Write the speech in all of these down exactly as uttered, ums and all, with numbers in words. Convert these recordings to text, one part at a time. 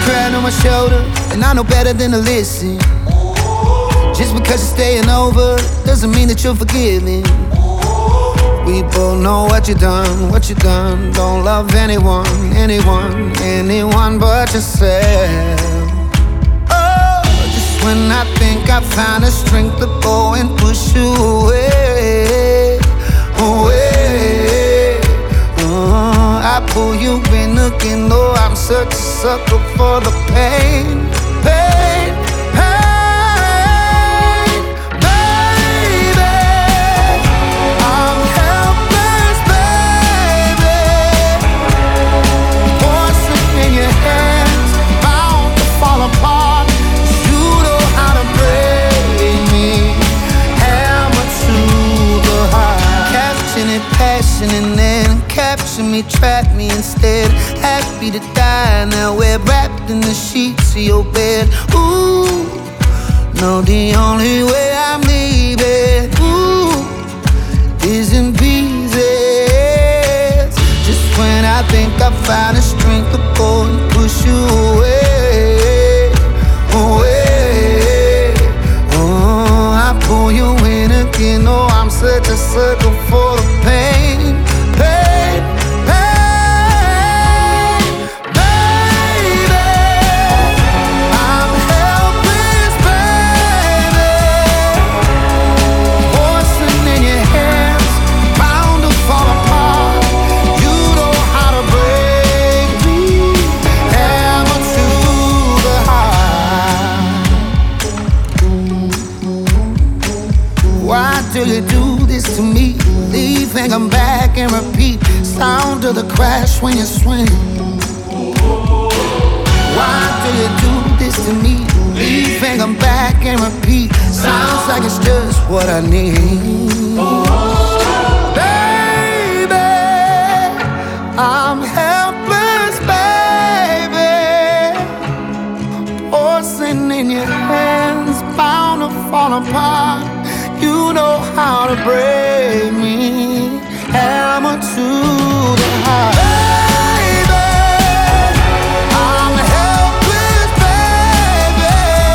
crying on my shoulder, and I know better than to listen. Just because you're staying over doesn't mean that you're forgiving. We both know what you done, what you done. Don't love anyone, anyone, anyone but yourself. Oh, just when I think I found the strength to go and push you away, away. Uh, I pull you in again, though I'm such a sucker for the pain, pain, pain. And then capture me, trap me instead. Happy to die, now we're wrapped in the sheets of your bed. Ooh, no, the only way I'm leaving, ooh, is in pieces. Just when I think I found the strength to go and push you away, away. Oh, I pull you in again, oh, I'm such a sucker for the pain. Why do you do this to me? Leave and come back and repeat. Sound of the crash when you swing. Why do you do this to me? Leave and come back and repeat. Sounds like it's just what I need. Baby, I'm helpless, baby. Porcelain in your hands, bound to fall apart. You know how to break me, hammer to the heart. Baby, I'm helpless, baby.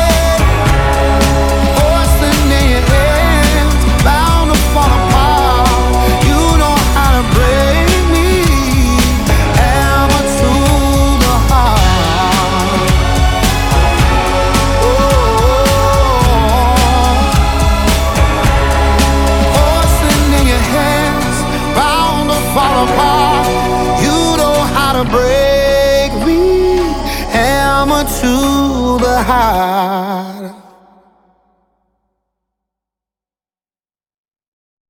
Porcelain in your hands, bound to fall apart. You know how to break me, hammer to the heart. Fall apart, you know how to break me, hammer to the heart.